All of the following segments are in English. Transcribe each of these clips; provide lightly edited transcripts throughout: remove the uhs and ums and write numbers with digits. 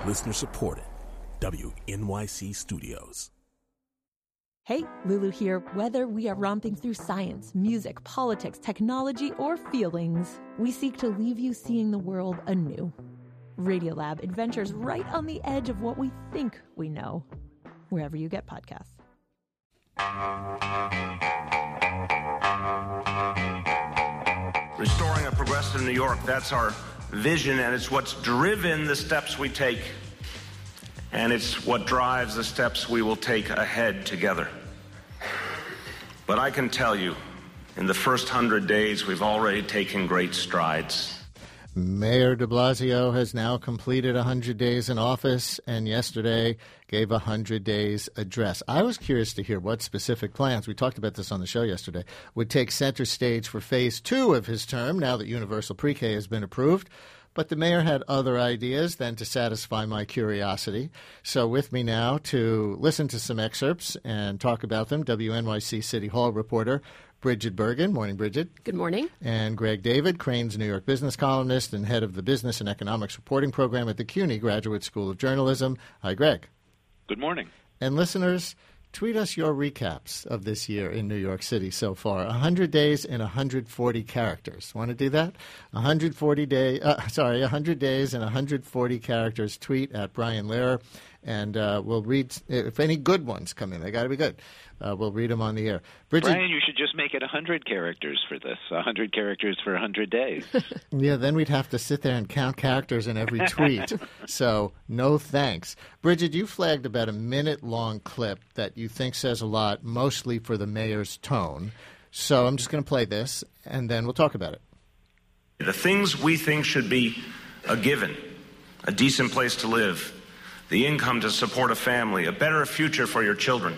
Listener supported. WNYC Studios. Hey, Lulu here. Whether we are romping through science, music, politics, technology, or feelings, we seek to leave you seeing the world anew. Radiolab adventures right on the edge of what we think we know, wherever you get podcasts. Restoring a progressive New York, that's our vision, and it's what's driven the steps we take. And it's what drives the steps we will take ahead together. But I can tell you, in the first 100 days, we've already taken great strides. Mayor de Blasio has now completed 100 days in office and yesterday gave a 100 days address. I was curious to hear what specific plans, we talked about this on the show yesterday, would take center stage for phase 2 of his term now that universal pre-K has been approved. But the mayor had other ideas than to satisfy my curiosity. So with me now to listen to some excerpts and talk about them, WNYC City Hall reporter Bridget Bergen. Morning, Bridget. Good morning. And Greg David, Crane's New York business columnist and head of the Business and Economics Reporting Program at the CUNY Graduate School of Journalism. Hi, Greg. Good morning. And listeners, tweet us your recaps of this year in New York City so far. 100 days in 140 characters. Want to do that? 100 days in 140 characters. Tweet at Brian Lehrer, and we'll read if any good ones come in. They got to be good. We'll read them on the air. Bridget, Brian, you should just make it 100 characters for this. 100 characters for 100 days. Yeah, then we'd have to sit there and count characters in every tweet. So no thanks. Bridget, you flagged about a minute-long clip that you think says a lot, mostly for the mayor's tone. So I'm just going to play this, and then we'll talk about it. The things we think should be a given, a decent place to live, the income to support a family, a better future for your children.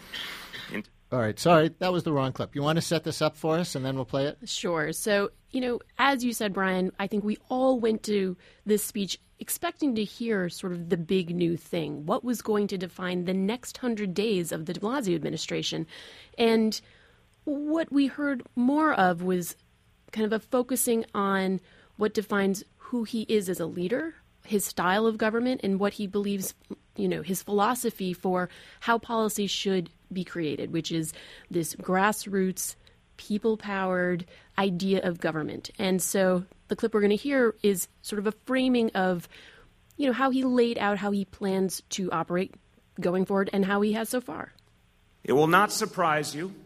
All right. Sorry, that was the wrong clip. You want to set this up for us, and then we'll play it? Sure. So, as you said, Brian, I think we all went to this speech expecting to hear sort of the big new thing, what was going to define the next 100 days of the de Blasio administration. And what we heard more of was kind of a focusing on what defines who he is as a leader, his style of government, and what he believes, his philosophy for how policy should be created, which is this grassroots, people-powered idea of government. And so the clip we're going to hear is sort of a framing of, how he laid out how he plans to operate going forward and how he has so far. It will not surprise you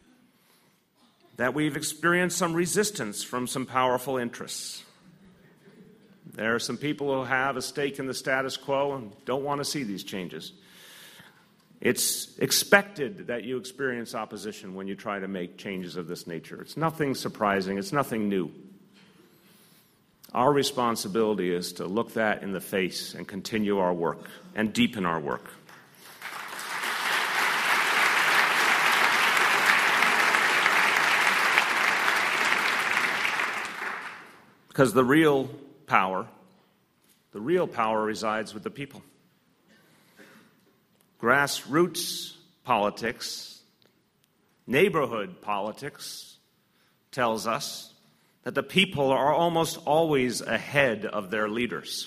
that we've experienced some resistance from some powerful interests. There are some people who have a stake in the status quo and don't want to see these changes. It's expected that you experience opposition when you try to make changes of this nature. It's nothing surprising. It's nothing new. Our responsibility is to look that in the face and continue our work and deepen our work. Because the real power resides with the people. Grassroots politics, neighborhood politics, tells us that the people are almost always ahead of their leaders.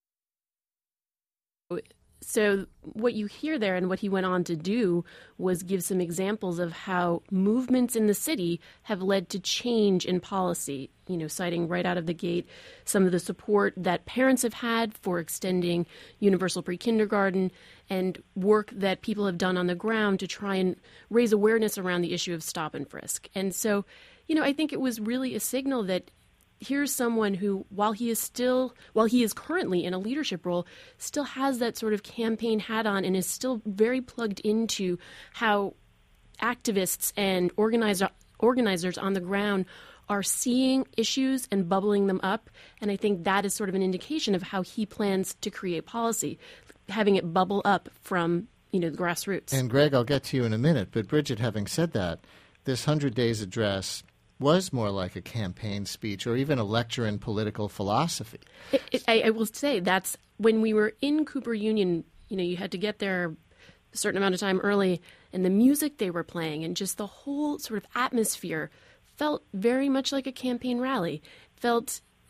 So what you hear there and what he went on to do was give some examples of how movements in the city have led to change in policy, citing right out of the gate some of the support that parents have had for extending universal pre-kindergarten and work that people have done on the ground to try and raise awareness around the issue of stop and frisk. And so, I think it was really a signal that here's someone who, while he is currently in a leadership role, still has that sort of campaign hat on and is still very plugged into how activists and organizers on the ground are seeing issues and bubbling them up. And I think that is sort of an indication of how he plans to create policy, having it bubble up from, the grassroots. And Greg, I'll get to you in a minute. But Bridget, having said that, this 100 Days address was more like a campaign speech or even a lecture in political philosophy. I will say that's when we were in Cooper Union, you had to get there a certain amount of time early, and the music they were playing and just the whole sort of atmosphere felt very much like a campaign rally. Felt,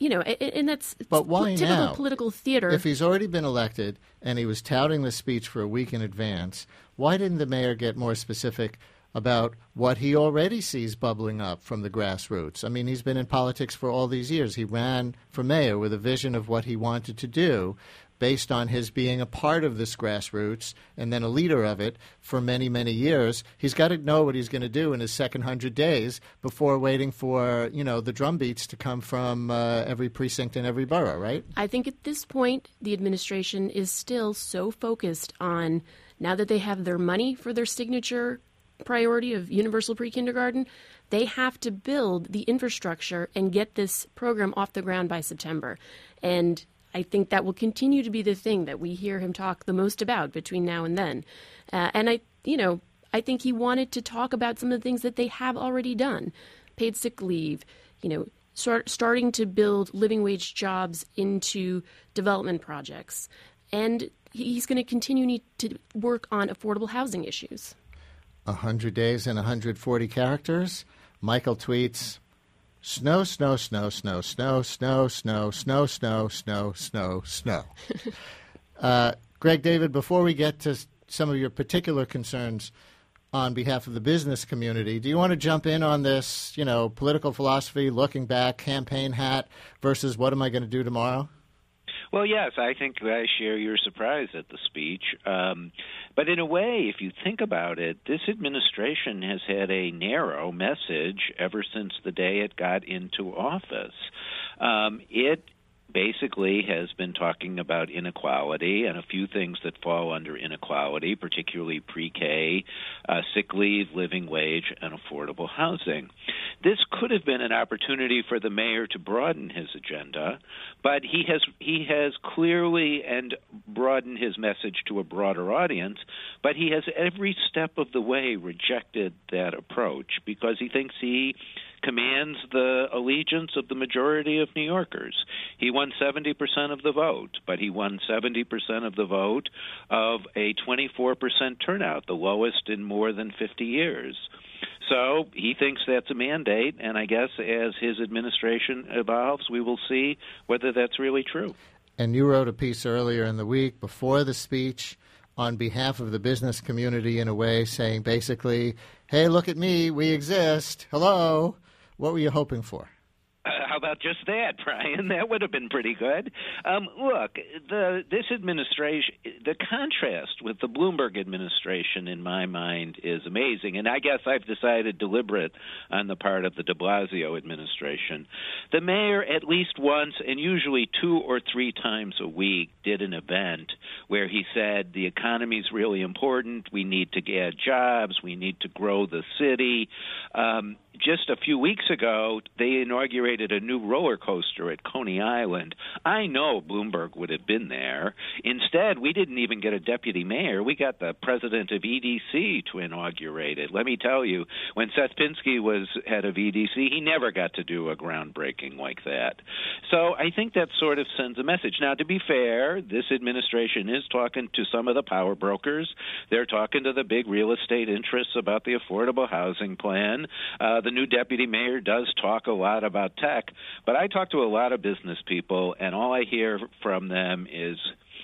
and that's but why typical now? Political theater. If he's already been elected and he was touting the speech for a week in advance, why didn't the mayor get more specific about what he already sees bubbling up from the grassroots? I mean, he's been in politics for all these years. He ran for mayor with a vision of what he wanted to do based on his being a part of this grassroots and then a leader of it for many, many years. He's got to know what he's going to do in his second 100 days before waiting for, the drum beats to come from every precinct in every borough, right? I think at this point, the administration is still so focused on, now that they have their money for their signature priority of universal pre-kindergarten, they have to build the infrastructure and get this program off the ground by September. And I think that will continue to be the thing that we hear him talk the most about between now and then. And I think he wanted to talk about some of the things that they have already done. Paid sick leave, starting to build living wage jobs into development projects. And he's going to continue to work on affordable housing issues. 100 days and 140 characters. Michael tweets, snow, snow, snow, snow, snow, snow, snow, snow, snow, snow, snow, snow. Greg David, before we get to some of your particular concerns on behalf of the business community, do you want to jump in on this, political philosophy, looking back, campaign hat versus what am I going to do tomorrow? Well, yes, I think I share your surprise at the speech. But in a way, if you think about it, this administration has had a narrow message ever since the day it got into office. It basically has been talking about inequality and a few things that fall under inequality, particularly pre-K, sick leave, living wage, and affordable housing. This could have been an opportunity for the mayor to broaden his agenda, but he has clearly and broadened his message to a broader audience, but he has every step of the way rejected that approach because he thinks he commands the allegiance of the majority of New Yorkers. He won 70% of the vote, but he won 70% of the vote of a 24% turnout, the lowest in more than 50 years. So he thinks that's a mandate, and I guess as his administration evolves, we will see whether that's really true. And you wrote a piece earlier in the week before the speech on behalf of the business community in a way saying basically, hey, look at me, we exist, hello. What were you hoping for? How about just that, Brian? That would have been pretty good. Look, this administration, the contrast with the Bloomberg administration, in my mind, is amazing. And I guess I've decided deliberate on the part of the de Blasio administration. The mayor at least once, and usually 2 or 3 times a week, did an event where he said the economy is really important, we need to add jobs, we need to grow the city. Just a few weeks ago, they inaugurated a new roller coaster at Coney Island. I know Bloomberg would have been there. Instead, we didn't even get a deputy mayor. We got the president of EDC to inaugurate it. Let me tell you, when Seth Pinsky was head of EDC, he never got to do a groundbreaking like that. So I think that sort of sends a message. Now, to be fair, this administration is talking to some of the power brokers. They're talking to the big real estate interests about the affordable housing plan. The new deputy mayor does talk a lot about tech, but I talk to a lot of business people, and all I hear from them is,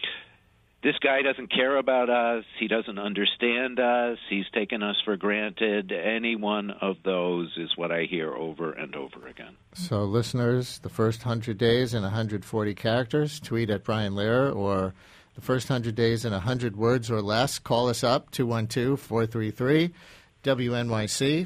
this guy doesn't care about us, he doesn't understand us, he's taken us for granted. Any one of those is what I hear over and over again. So listeners, the first 100 days in 140 characters, tweet at Brian Lehrer, or the first 100 days in 100 words or less, call us up, 212-433. WNYC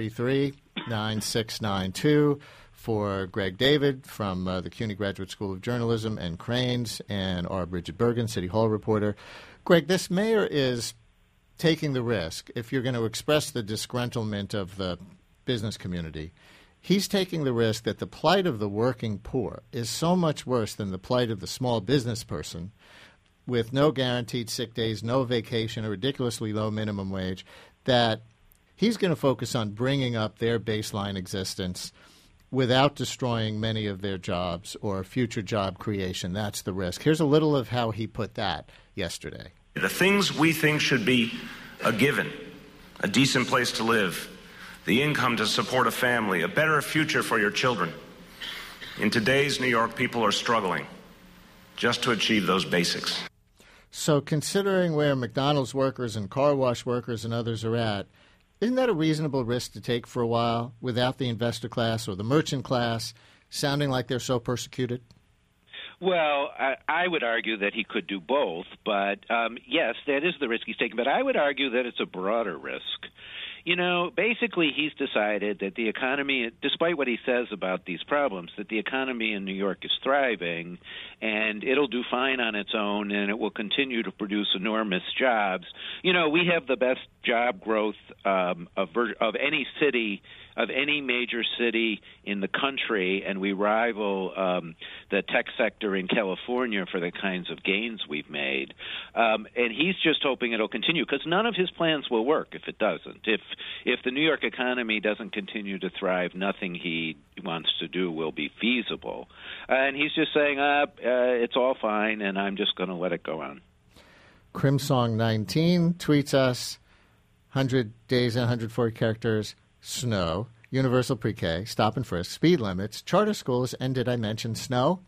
433-9692 for Greg David from the CUNY Graduate School of Journalism and Cranes, and our Bridget Bergen, City Hall reporter. Greg, this mayor is taking the risk, if you're going to express the disgruntlement of the business community, he's taking the risk that the plight of the working poor is so much worse than the plight of the small business person with no guaranteed sick days, no vacation, a ridiculously low minimum wage, that he's going to focus on bringing up their baseline existence without destroying many of their jobs or future job creation. That's the risk. Here's a little of how he put that yesterday. The things we think should be a given, a decent place to live, the income to support a family, a better future for your children, In today's New York, people are struggling just to achieve those basics. So considering where McDonald's workers and car wash workers and others are at, isn't that a reasonable risk to take for a while without the investor class or the merchant class sounding like they're so persecuted? Well, I would argue that he could do both, but yes, that is the risk he's taking. But I would argue that it's a broader risk. You know, basically he's decided that the economy, despite what he says about these problems, that the economy in New York is thriving and it'll do fine on its own and it will continue to produce enormous jobs. You know, we have the best job growth of any city, of any major city in the country, and we rival the tech sector in California for the kinds of gains we've made. And he's just hoping it'll continue, because none of his plans will work if it doesn't. If the New York economy doesn't continue to thrive, nothing he wants to do will be feasible. And he's just saying, it's all fine, and I'm just going to let it go on. Crimsong19 tweets us, 100 days and 140 characters, snow, universal pre-K, stop and frisk, speed limits, charter schools, and did I mention snow?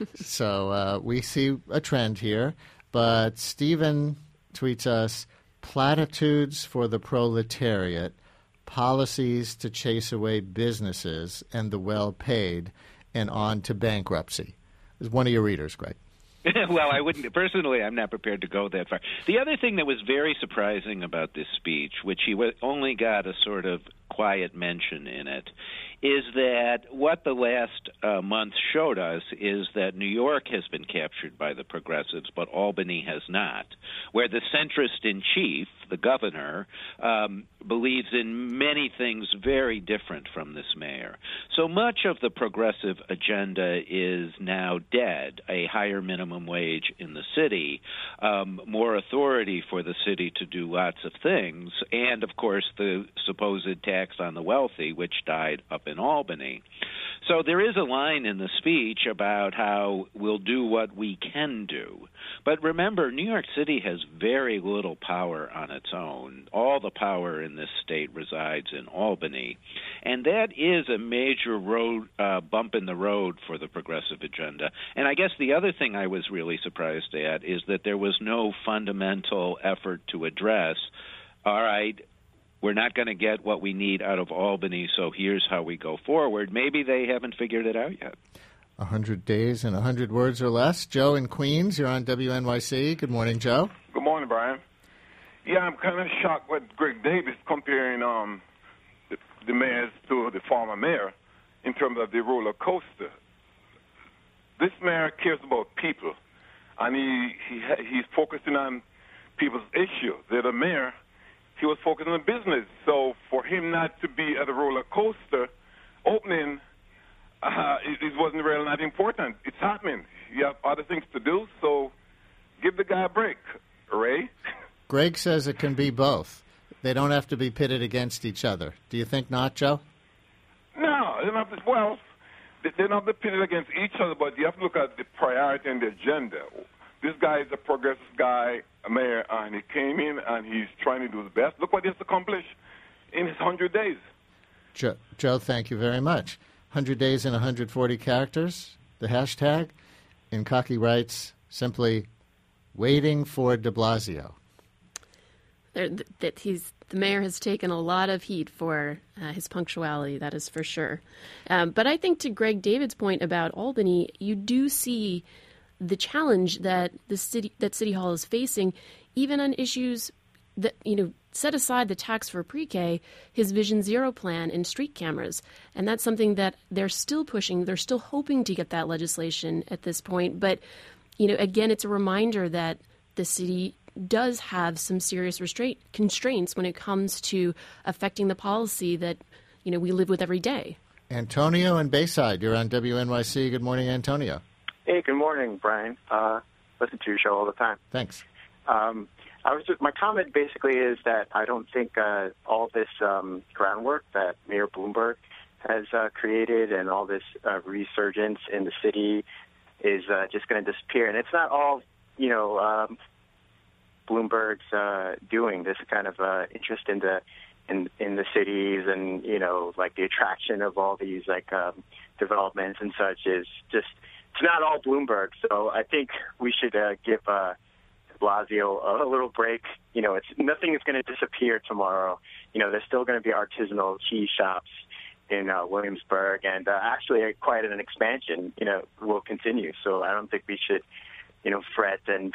So we see a trend here. But Stephen tweets us, platitudes for the proletariat, policies to chase away businesses and the well-paid, and on to bankruptcy. Is one of your readers, Greg? Well, I wouldn't. Personally, I'm not prepared to go that far. The other thing that was very surprising about this speech, which he only got a sort of quiet mention in it, is that what the last month showed us is that New York has been captured by the progressives, but Albany has not, where the centrist in chief, the governor, believes in many things very different from this mayor. So much of the progressive agenda is now dead. A higher minimum wage in the city, more authority for the city to do lots of things, and, of course, the supposed tax on the wealthy, which died up in Albany. So there is a line in the speech about how we'll do what we can do. But remember, New York City has very little power on its own. All the power in this state resides in Albany. And that is a major bump in the road for the progressive agenda. And I guess the other thing I was really surprised at is that there was no fundamental effort to address, all right, we're not going to get what we need out of Albany, so here's how we go forward. Maybe they haven't figured it out yet. 100 days and 100 words or less. Joe in Queens, you're on WNYC. Good morning, Joe. Good morning, Brian. Yeah, I'm kind of shocked with Greg Davis comparing the mayors to the former mayor in terms of the roller coaster. This mayor cares about people, and he's focusing on people's issues. The other mayor, he was focusing on business. So for him not to be at a roller coaster opening, it wasn't really not important. It's happening. You have other things to do, so give the guy a break, Ray. Greg says it can be both. They don't have to be pitted against each other. Do you think not, Joe? No, they're not. Well, they're not pitted against each other, but you have to look at the priority and the agenda. This guy is a progressive guy, a mayor, and he came in and he's trying to do his best. Look what he's accomplished in his 100 days. Joe, thank you very much. 100 days and 140 characters, the hashtag. Inkaki writes simply, waiting for de Blasio. The mayor has taken a lot of heat for his punctuality, that is for sure. But I think to Greg David's point about Albany, you do see the challenge that City Hall is facing, even on issues that, set aside the tax for pre-K, his Vision Zero plan and street cameras. And that's something that they're still pushing. They're still hoping to get that legislation at this point. But, again, it's a reminder that the city does have some serious constraints when it comes to affecting the policy that, we live with every day. Antonio in Bayside, you're on WNYC. Good morning, Antonio. Hey, good morning, Brian. Listen to your show all the time. Thanks. My comment basically is that I don't think all this groundwork that Mayor Bloomberg has created and all this resurgence in the city is just going to disappear. And it's not all, Bloomberg's doing. This kind of interest in the in the cities, and like the attraction of all these developments and such is just, it's not all Bloomberg. So I think we should give de Blasio a little break. Nothing is going to disappear tomorrow. There's still going to be artisanal cheese shops in Williamsburg, and actually quite an expansion, will continue. So I don't think we should, fret and,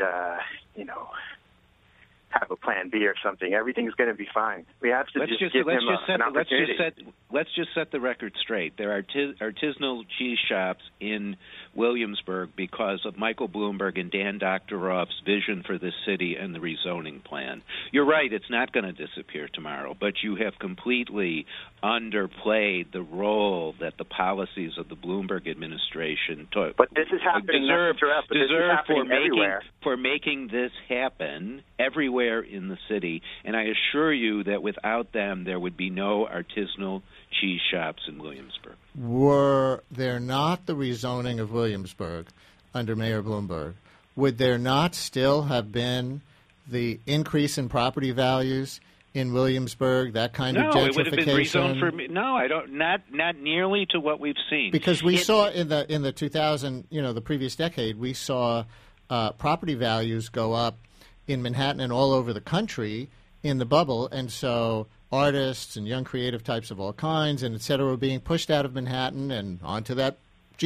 have a plan B or something. Everything's going to be fine. We have to give him an opportunity. Let's just set the record straight. There are artisanal cheese shops in Williamsburg because of Michael Bloomberg and Dan Doctoroff's vision for this city and the rezoning plan. You're right, it's not going to disappear tomorrow, but you have completely underplayed the role that the policies of the Bloomberg administration took. But this is happening for making this happen everywhere in the city, and I assure you that without them there would be no artisanal cheese shops in Williamsburg. Were there not the rezoning of Williamsburg under Mayor Bloomberg, would there not still have been the increase in property values in Williamsburg, that kind of gentrification? No, it would have been rezoned for me. No, I don't. Not nearly to what we've seen. Because we saw in the 2000, the previous decade, we saw property values go up in Manhattan and all over the country in the bubble, and so artists and young creative types of all kinds and et cetera were being pushed out of Manhattan and onto that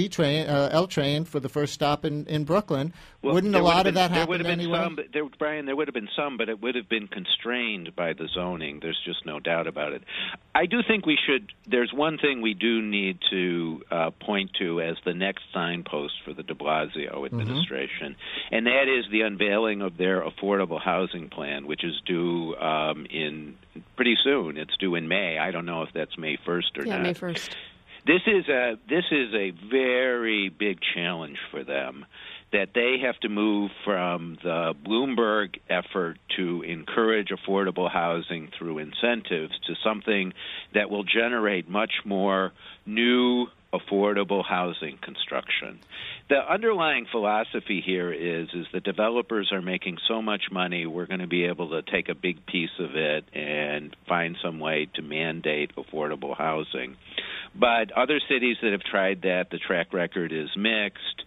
L train for the first stop in Brooklyn. Well, wouldn't a lot of that happen anyway? Brian, there would have been some, but it would have been constrained by the zoning. There's just no doubt about it. I do think we should. There's one thing we do need to point to as the next signpost for the de Blasio administration, and that is the unveiling of their affordable housing plan, which is due in pretty soon. It's due in May. I don't know if that's May 1st or not. Yeah, May 1st. This is a very big challenge for them, that they have to move from the Bloomberg effort to encourage affordable housing through incentives to something that will generate much more new affordable housing construction. The underlying philosophy here is the developers are making so much money, we're going to be able to take a big piece of it and find some way to mandate affordable housing. But other cities that have tried that, the track record is mixed,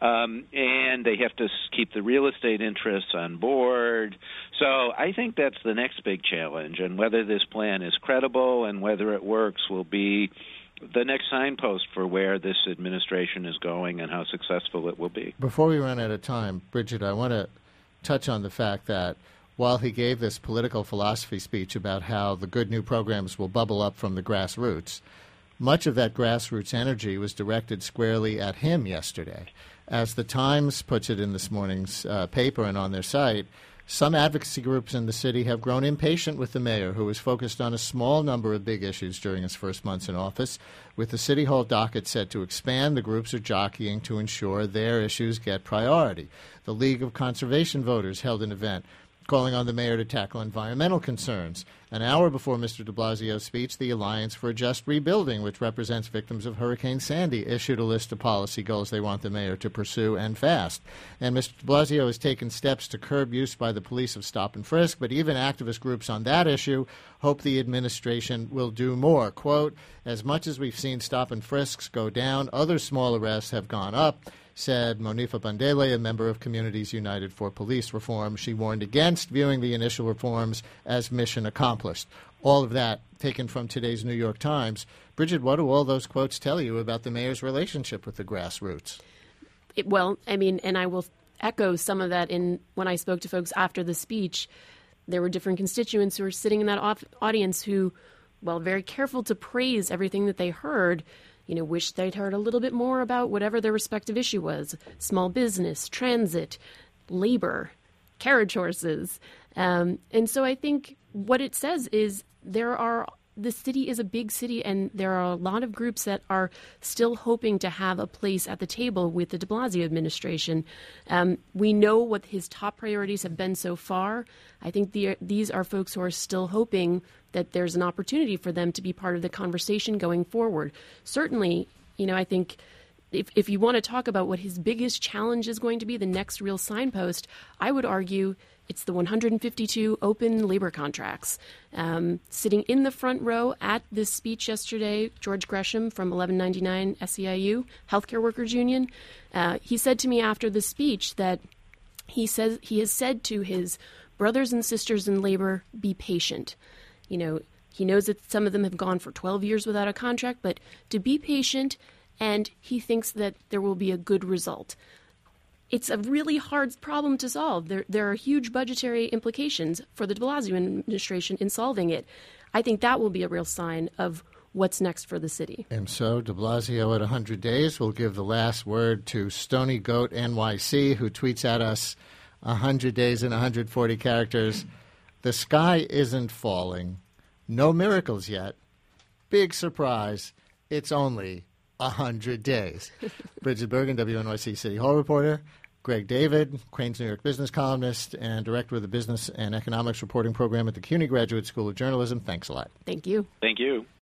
and they have to keep the real estate interests on board. So I think that's the next big challenge, and whether this plan is credible and whether it works will be the next signpost for where this administration is going and how successful it will be. Before we run out of time, Bridget, I want to touch on the fact that while he gave this political philosophy speech about how the good new programs will bubble up from the grassroots, much of that grassroots energy was directed squarely at him yesterday. As the Times puts it in this morning's paper and on their site, some advocacy groups in the city have grown impatient with the mayor, who was focused on a small number of big issues during his first months in office. With the City Hall docket set to expand, the groups are jockeying to ensure their issues get priority. The League of Conservation Voters held an event calling on the mayor to tackle environmental concerns. An hour before Mr. de Blasio's speech, the Alliance for a Just Rebuilding, which represents victims of Hurricane Sandy, issued a list of policy goals they want the mayor to pursue and fast. And Mr. de Blasio has taken steps to curb use by the police of stop and frisk, but even activist groups on that issue hope the administration will do more. Quote, as much as we've seen stop and frisks go down, other small arrests have gone up, said Monifa Bandele, a member of Communities United for Police Reform. She warned against viewing the initial reforms as mission accomplished. All of that taken from today's New York Times. Bridget, what do all those quotes tell you about the mayor's relationship with the grassroots? And I will echo some of that when I spoke to folks after the speech. There were different constituents who were sitting in that audience who, very careful to praise everything that they heard, wish they'd heard a little bit more about whatever their respective issue was: small business, transit, labor, carriage horses. And so I think what it says is the city is a big city, and there are a lot of groups that are still hoping to have a place at the table with the de Blasio administration. We know what his top priorities have been so far. I think these are folks who are still hoping that there's an opportunity for them to be part of the conversation going forward. Certainly, I think if you want to talk about what his biggest challenge is going to be, the next real signpost, I would argue It's the 152 open labor contracts. Sitting in the front row at this speech yesterday, George Gresham from 1199 SEIU, Healthcare Workers Union, he said to me after the speech that he has said to his brothers and sisters in labor, be patient. You know, he knows that some of them have gone for 12 years without a contract, but to be patient, and he thinks that there will be a good result. It's a really hard problem to solve. There are huge budgetary implications for the de Blasio administration in solving it. I think that will be a real sign of what's next for the city. And so de Blasio at 100 days will give the last word to Stony Goat NYC, who tweets at us 100 days in 140 characters. The sky isn't falling. No miracles yet. Big surprise. It's only 100 days. Bridget Bergen, WNYC City Hall reporter. Greg David, Crain's New York business columnist and director of the Business and Economics Reporting Program at the CUNY Graduate School of Journalism. Thanks a lot. Thank you. Thank you.